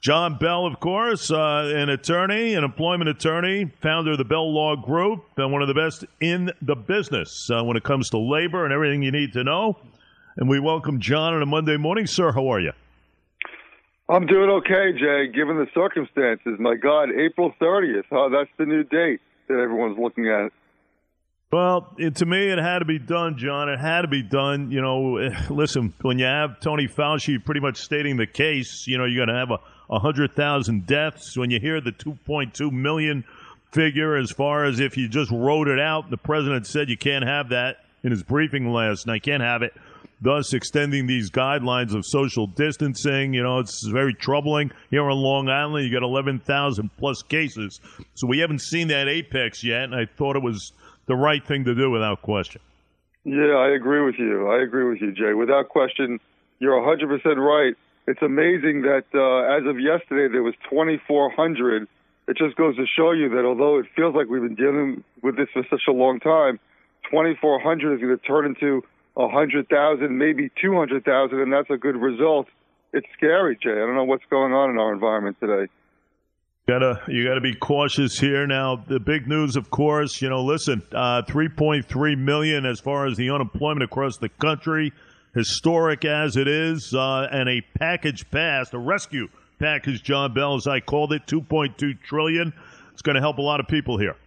John Bell, of course, an attorney, an employment attorney, founder of the Bell Law Group, and one of the best in the business when it comes to labor and everything you need to know. And we welcome John on a Monday morning. Sir, how are you? I'm doing okay, Jay, given the circumstances. My God, April 30th. Oh, that's the new date that everyone's looking at. Well, to me, it had to be done, John. It had to be done. You know, listen, when you have Tony Fauci pretty much stating the case, you know, you're going to have 100,000 deaths. When you hear the 2.2 million figure, as far as if you just wrote it out, the president said you can't have that in his briefing last night. Can't have it, thus extending these guidelines of social distancing. You know, it's very troubling. Here on Long Island, you got 11,000 plus cases. So we haven't seen that apex yet, and I thought it was the right thing to do without question. Yeah, I agree with you. Jay. Without question, you're 100% right. It's amazing that as of yesterday, there was 2,400. It just goes to show you that although it feels like we've been dealing with this for such a long time, 2,400 is going to turn into 100,000, maybe 200,000, and that's a good result. It's scary, Jay. I don't know what's going on in our environment today. You gotta be cautious here. Now, the big news, of course, you know, listen, 3.3 million as far as the unemployment across the country, historic as it is, and a package passed, a rescue package, John Bell, as I called it, 2.2 trillion. It's going to help a lot of people here.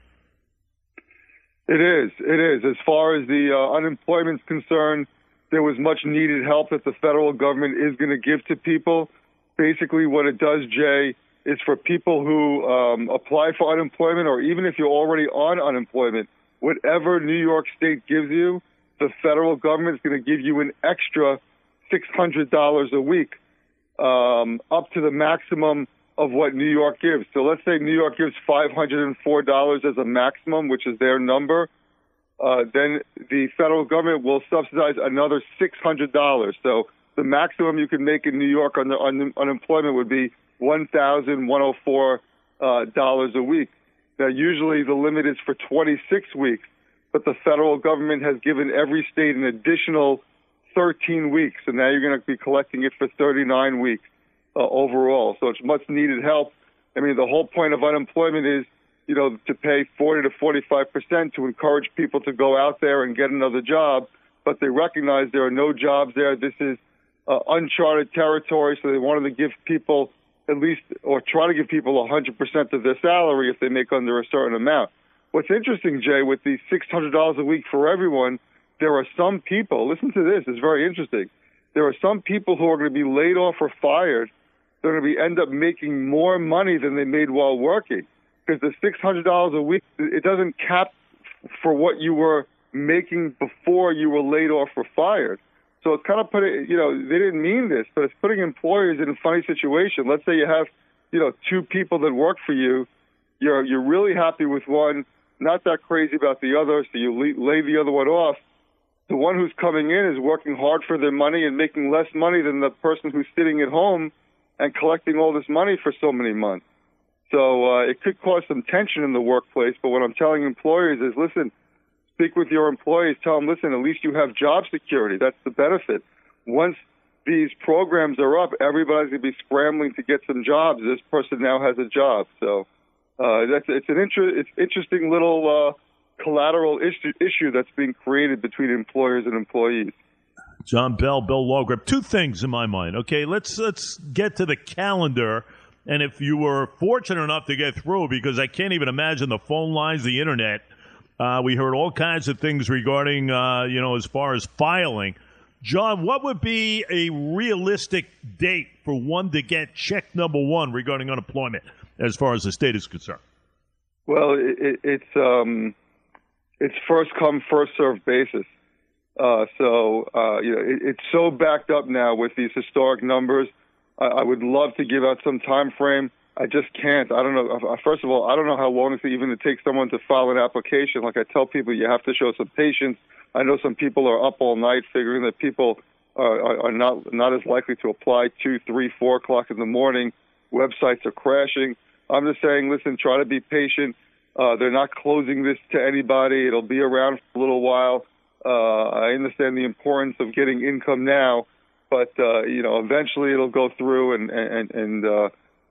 It is. As far as the unemployment's concerned, there was much needed help that the federal government is going to give to people. Basically, what it does, Jay, is for people who apply for unemployment, or even if you're already on unemployment, whatever New York State gives you, the federal government is going to give you an extra $600 a week, up to the maximum of what New York gives. So let's say New York gives $504 as a maximum, which is their number. Then the federal government will subsidize another $600. So the maximum you can make in New York on unemployment would be $1,104 a week. Now, usually the limit is for 26 weeks, but the federal government has given every state an additional 13 weeks, and now you're going to be collecting it for 39 weeks overall. So it's much needed help. I mean, the whole point of unemployment is, you know, to pay 40 to 45% to encourage people to go out there and get another job, but they recognize there are no jobs there. This is uncharted territory, so they wanted to give people at least, or try to give people 100% of their salary if they make under a certain amount. What's interesting, Jay, with these $600 a week for everyone, there are some people, listen to this, it's very interesting. There are some people who are going to be laid off or fired. They're going to end up making more money than they made while working, because the $600 a week, it doesn't cap for what you were making before you were laid off or fired. So it's kind of putting, you know, they didn't mean this, but it's putting employers in a funny situation. Let's say you have, you know, two people that work for you. You're really happy with one, not that crazy about the other, so you lay the other one off. The one who's coming in is working hard for their money and making less money than the person who's sitting at home and collecting all this money for so many months. So it could cause some tension in the workplace, but what I'm telling employers is, listen, speak with your employees, tell them, listen, at least you have job security. That's the benefit. Once these programs are up, everybody's going to be scrambling to get some jobs. This person now has a job. So it's interesting little collateral issue that's being created between employers and employees. John Bell, Bell Law Group. Two things in my mind. Okay, let's get to the calendar. And if you were fortunate enough to get through, because I can't even imagine the phone lines, the internet, we heard all kinds of things regarding, as far as filing. John, what would be a realistic date for one to get check number one regarding unemployment as far as the state is concerned? Well, it's first come, first served basis. It's so backed up now with these historic numbers. I would love to give out some time frame. I just can't. I don't know. First of all, I don't know how long it takes someone to file an application. Like I tell people, you have to show some patience. I know some people are up all night figuring that people are not as likely to apply 2, 3, 4 o'clock in the morning. Websites are crashing. I'm just saying, listen, try to be patient. They're not closing this to anybody. It'll be around for a little while. I understand the importance of getting income now, but eventually it'll go through, and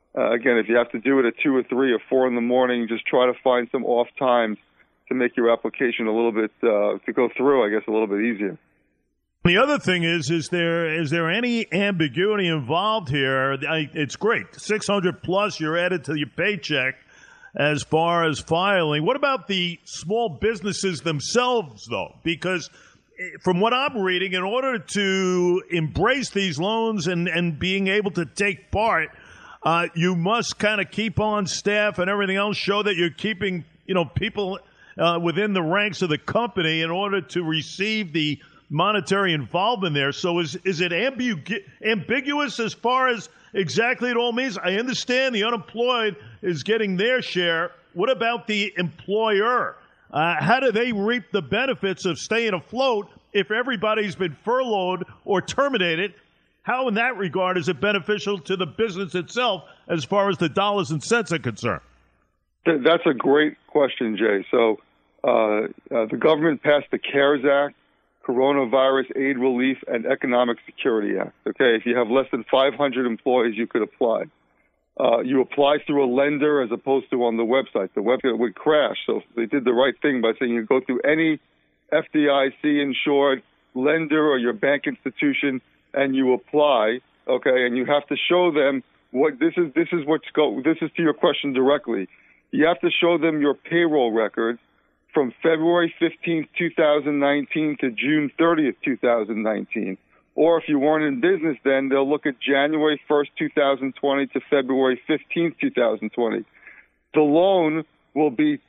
Again, if you have to do it at 2 or 3 or 4 in the morning, just try to find some off times to make your application a little bit, to go through, I guess, a little bit easier. The other thing is there any ambiguity involved here? It's great. 600 plus, you're added to your paycheck as far as filing. What about the small businesses themselves, though? Because from what I'm reading, in order to embrace these loans and being able to take part, you must kind of keep on staff and everything else, show that you're keeping, people within the ranks of the company in order to receive the monetary involvement there. So is it ambiguous as far as exactly it all means? I understand the unemployed is getting their share. What about the employer? How do they reap the benefits of staying afloat if everybody's been furloughed or terminated? How in that regard is it beneficial to the business itself as far as the dollars and cents are concerned? That's a great question, Jay. So the government passed the CARES Act, Coronavirus Aid Relief and Economic Security Act. Okay, if you have less than 500 employees, you could apply. You apply through a lender as opposed to on the website. The website would crash. So they did the right thing by saying you go through any FDIC-insured lender or your bank institution and you apply. Okay, and you have to show them what this is. This is to your question directly. You have to show them your payroll records from February 15th, 2019 to June 30th, 2019. Or if you weren't in business then, they'll look at January 1st, 2020 to February 15th, 2020. The loan will be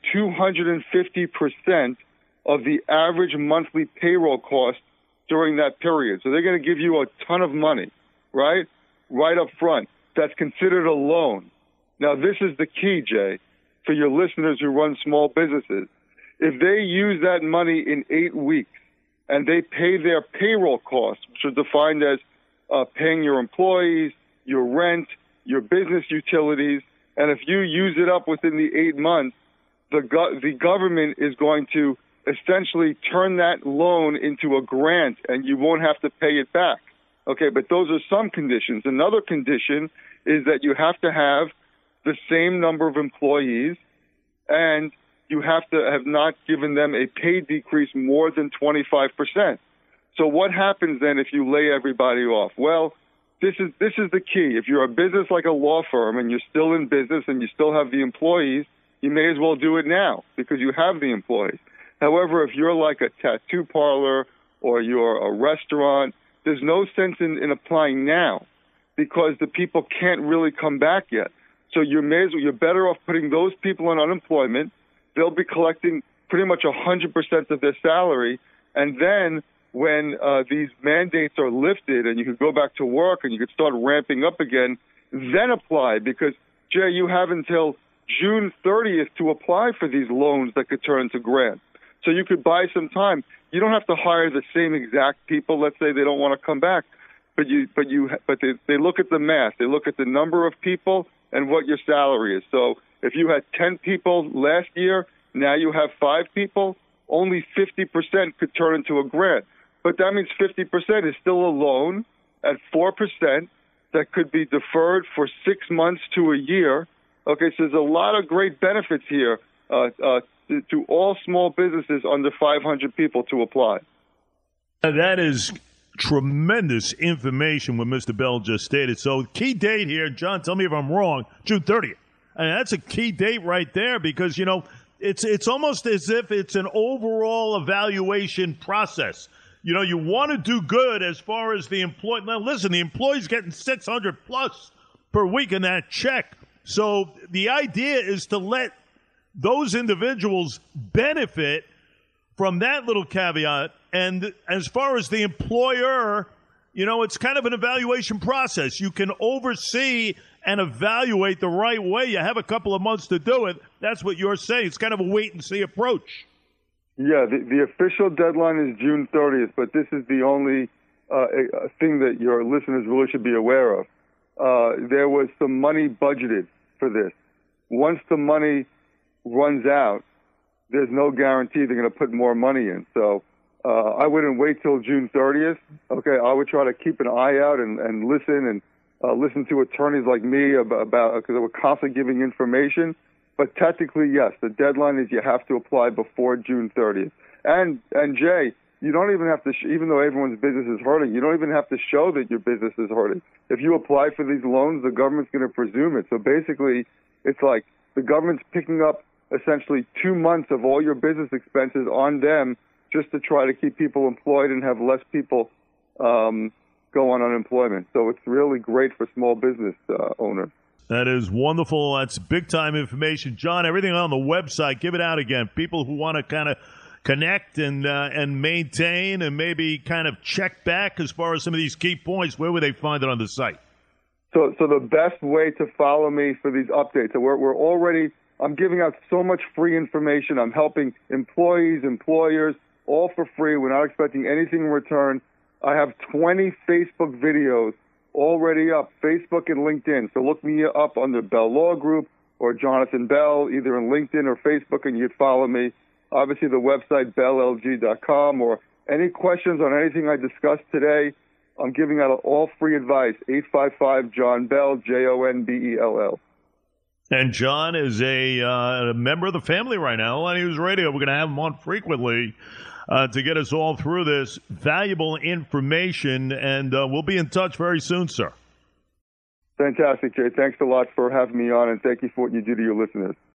250% of the average monthly payroll cost during that period. So they're going to give you a ton of money, right? Right up front. That's considered a loan. Now, this is the key, Jay, for your listeners who run small businesses. If they use that money in 8 weeks and they pay their payroll costs, which are defined as paying your employees, your rent, your business utilities, and if you use it up within the 8 months, the government is going to essentially turn that loan into a grant and you won't have to pay it back. Okay, but those are some conditions. Another condition is that you have to have the same number of employees and you have to have not given them a pay decrease more than 25%. So what happens then if you lay everybody off? Well, this is the key. If you're a business like a law firm and you're still in business and you still have the employees, you may as well do it now because you have the employees. However, if you're like a tattoo parlor or you're a restaurant, there's no sense in applying now because the people can't really come back yet. So you're better off putting those people on unemployment. They'll be collecting pretty much 100% of their salary. And then when these mandates are lifted and you can go back to work and you can start ramping up again, then apply. Because, Jay, you have until June 30th to apply for these loans that could turn into grants. So you could buy some time. You don't have to hire the same exact people. Let's say they don't want to come back. But they look at the math. They look at the number of people and what your salary is. So if you had 10 people last year, now you have 5 people, only 50% could turn into a grant. But that means 50% is still a loan at 4% that could be deferred for 6 months to a year. Okay, so there's a lot of great benefits here to all small businesses under 500 people to apply. That is tremendous information what Mr. Bell just stated. So key date here, John, tell me if I'm wrong, June 30th. And that's a key date right there because, it's almost as if it's an overall evaluation process. You want to do good as far as the employee. Now, listen, the employee's getting 600 plus per week in that check. So the idea is to let those individuals benefit from that little caveat. And as far as the employer, it's kind of an evaluation process. You can oversee and evaluate the right way. You have a couple of months to do it. That's what you're saying. It's kind of a wait-and-see approach. Yeah, the official deadline is June 30th, but this is the only thing that your listeners really should be aware of. There was some money budgeted for this. Once the money runs out, there's no guarantee they're going to put more money in. So I wouldn't wait till June 30th. Okay, I would try to keep an eye out and listen listen to attorneys like me about because we're constantly giving information. But technically, yes, the deadline is you have to apply before June 30th. And Jay, you don't even have to, even though everyone's business is hurting, you don't even have to show that your business is hurting. If you apply for these loans, the government's going to presume it. So basically, it's like the government's picking up essentially 2 months of all your business expenses on them just to try to keep people employed and have less people go on unemployment. So it's really great for small business owners. That is wonderful. That's big-time information. John, everything on the website, give it out again. People who want to kind of connect and maintain and maybe kind of check back as far as some of these key points, where would they find it on the site? So the best way to follow me for these updates, so we're already, I'm giving out so much free information. I'm helping employees, employers, all for free. We're not expecting anything in return. I have 20 Facebook videos already up, Facebook and LinkedIn. So look me up under Bell Law Group or Jonathan Bell, either in LinkedIn or Facebook, and you'd follow me. Obviously, the website, belllg.com, or any questions on anything I discussed today, I'm giving out all free advice, 855-JOHN-BELL, JONBELL. And John is a member of the family right now on News Radio. We're going to have him on frequently to get us all through this valuable information, and we'll be in touch very soon, sir. Fantastic, Jay. Thanks a lot for having me on, and thank you for what you do to your listeners.